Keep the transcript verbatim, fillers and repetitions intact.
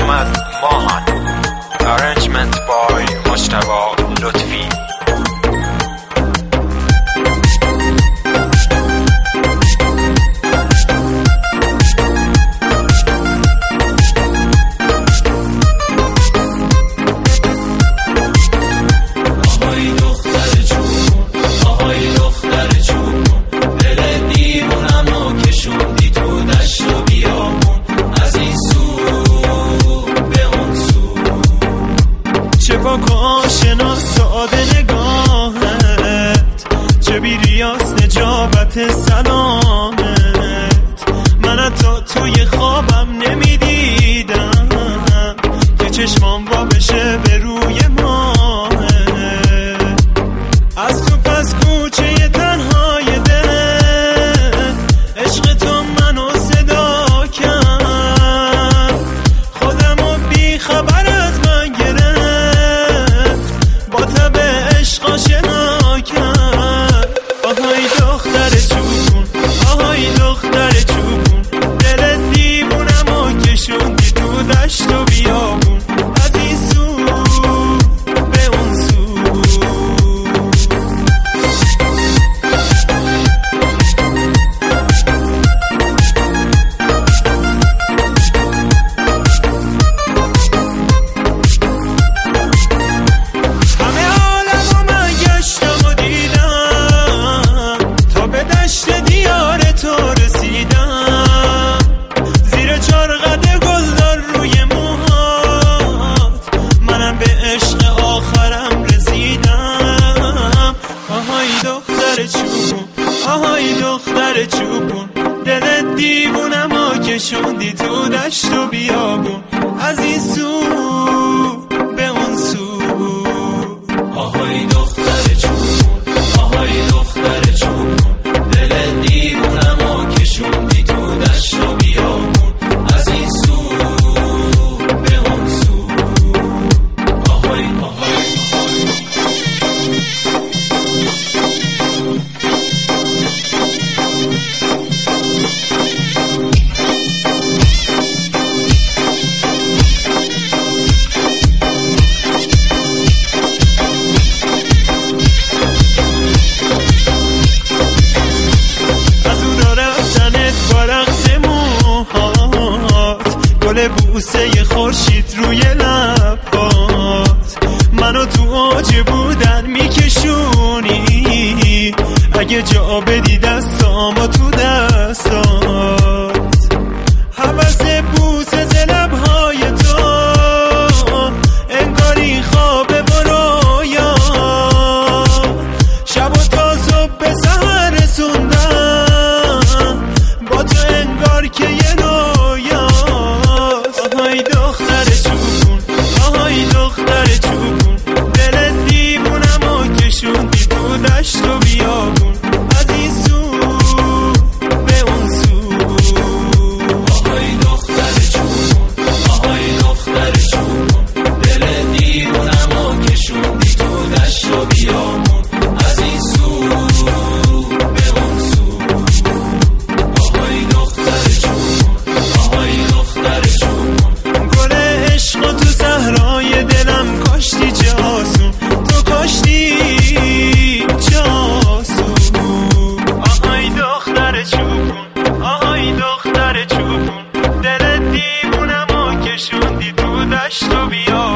محمد ماهان. Arrangement by مجتبی لطفی. آشنا ساده نگاهت، چه بی ریاض نجابت سلامت. من حتی توی خوابم نمیدیدم که چشمام وا بشه به روی ماه. از تو پس کوچه تنهای دل، عشق تو منو صدا کرد. خودمو بی خبر از من گرفت، آشنا کرد. آهای دختر چوبون، آهای دختر چوبون، دل دیوونمو کشوندی تو دشت و بیابون. از این سو به اون سو، آهای دختر چوبون، دل دیوونمو کشوندی تو دشت و بیابون. از این سو به اون سو، آهای دختر چوبون، آهای دختر چوبون، دل دیوونمو کشوندی تو دشت و بیابون. از این سو به اون سو، آهای آهای بوسه خورشید روی لبات، منو تو اوج بودن میکشونی. اگه جا بدی دستامو تو دستات، حوث بوسه ز لبهای تو انگاری خوابه و رویا. شب و تا صبح به سحر رسوندم با تو انگار که یه رویا. آهای دختر چوبون، آهای دختر چوبون، دل دیوونمو کشوندی تو دشت و بیابون. از این سو به اون سو، آهای دختر چوبون، آهای دختر چوبون، دل دیوونمو کشوندی تو دشت و بیابون. از این سو به اون سو، آهای دختر چوبون، آهای دختر چوبون، عشق تو صحرای دلم کاشتی چه آسون، تو کاشتی چه آسون. آهای دختر چوبون، آهای دختر چوبون، دل دیوونمو کشوندی تو دشت و بیابون.